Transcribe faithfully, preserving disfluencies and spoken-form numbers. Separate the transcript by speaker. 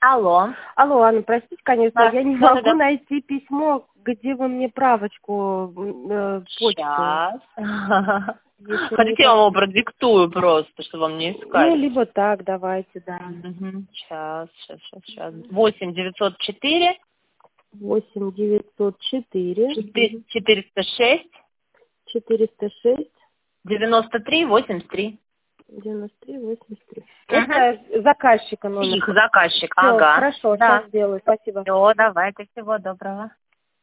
Speaker 1: Алло.
Speaker 2: Алло, Анна, простите, конечно,
Speaker 1: Да,
Speaker 2: я не
Speaker 1: да,
Speaker 2: могу
Speaker 1: да, да.
Speaker 2: найти письмо, где вы мне правочку, э, почту.
Speaker 1: Сейчас.
Speaker 2: Если мне
Speaker 1: Хотите, я
Speaker 2: так...
Speaker 1: вам его продиктую просто, чтобы вам не
Speaker 2: Ну,
Speaker 1: искать?
Speaker 2: либо так, давайте, да.
Speaker 1: Угу. Сейчас, сейчас, сейчас, сейчас. восемь девятьсот четыре
Speaker 2: восемь девятьсот четыре
Speaker 1: четыреста шесть
Speaker 2: четыреста шесть
Speaker 1: девяносто три восемьдесят три.
Speaker 2: девяносто три восемьдесят три.
Speaker 1: Угу.
Speaker 2: Это заказчика номер.
Speaker 1: Их заказчик,
Speaker 2: Все,
Speaker 1: ага.
Speaker 2: хорошо,
Speaker 1: Да.
Speaker 2: сейчас сделаю. Спасибо.
Speaker 1: Все, давайте, всего доброго.